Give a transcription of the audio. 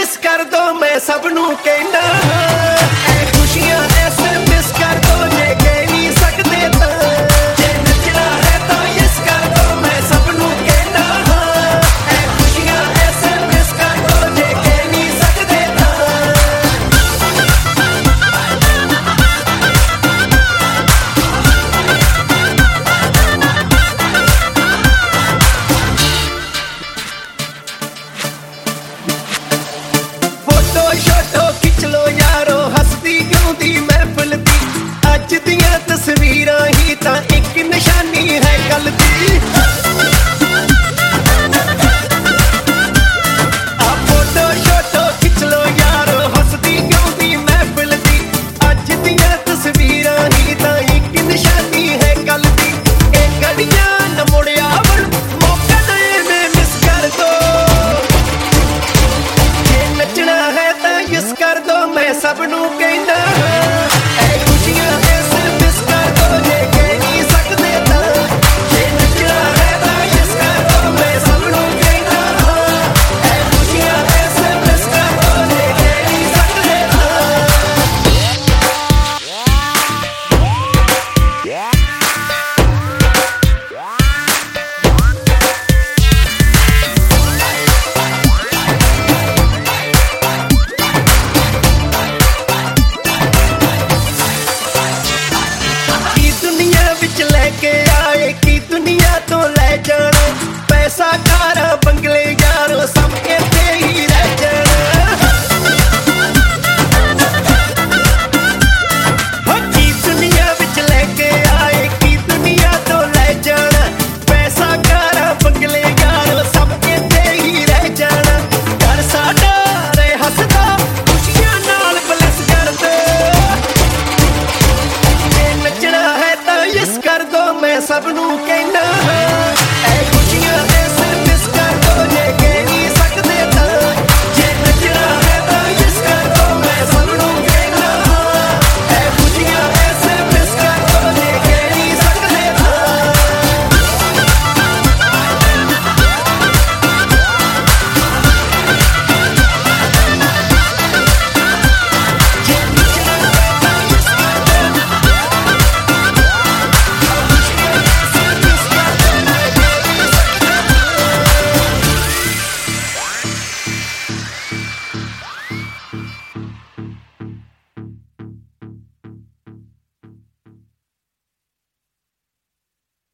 SMS ਕਰ ਦੋ ਮੈਂ ਸਭ ਨੂੰ ਕਹਿਣਾ ਖੁਸ਼ੀਆਂ SMS ਕਰ ਦੋ ਜੇ ਕਹਿ ਨਹੀਂ ਸਕਦੇ ਤਾਂ ਜੇ ਨੱਚਣਾ ਹੈ ਤਾਂ ਯੈਸ ਕਰ ਦੋ ਮੈਂ ਸਭ ਨੂੰ ਕਹਿਣਾ ਖੁਸ਼ੀਆਂ SMS ਕਰ ਦੋ ਜੇ ਕਹਿ ਨਹੀਂ ਸਕਦੇ ਤਾਂ ਛੋਟੋ ਖਿੱਚ ਲੋ ਯਾਰੋ ਹੱਸਦੀ ਗਾਉਂਦੀ ਮਹਿਫਿਲ ਦੀ ਅੱਜ ਦੀਆਂ